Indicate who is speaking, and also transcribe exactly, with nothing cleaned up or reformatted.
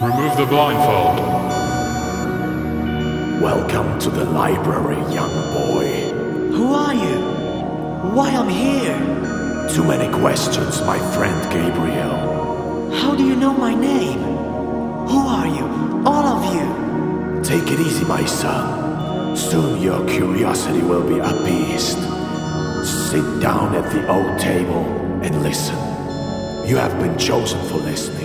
Speaker 1: Remove the blindfold.
Speaker 2: Welcome to the library, young boy.
Speaker 3: Who are you? Why I'm here?
Speaker 2: Too many questions, my friend Gabriel.
Speaker 3: How do you know my name? Who are you? All of you.
Speaker 2: Take it easy, my son. Soon your curiosity will be appeased. Sit down at the old table and listen. You have been chosen for listening.